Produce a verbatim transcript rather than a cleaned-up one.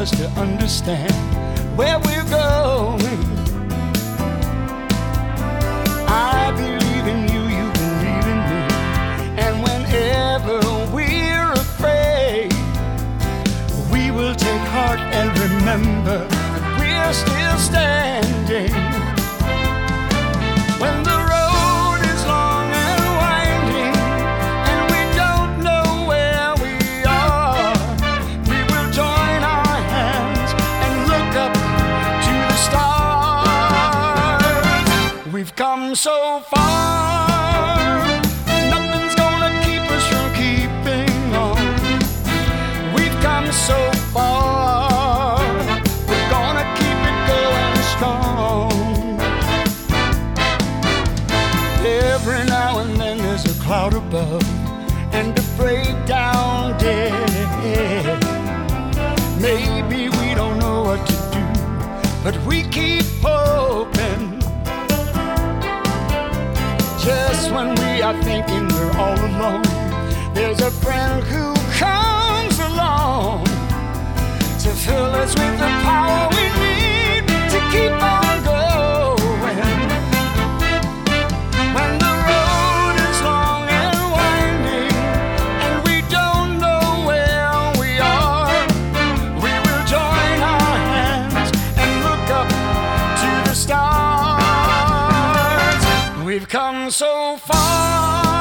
us to understand where we're going. I believe in you, you believe in me. And whenever we're afraid, we will take heart and remember we're still standing. When the road is long and winding and we don't know where we are, we will join our hands and look up to the stars. We've come so far, nothing's gonna keep us from keeping on. We've come so far, we're gonna keep it going strong. Every now and then there's a cloud above and a breakdown dead. Maybe we don't know what to do, but we keep hoping. Just when we are thinking we're all alone, there's a friend who comes along to fill us with the power we need to keep on going. When the road is long and winding and we don't know where we are, we will join our hands and look up to the stars. We've come so far.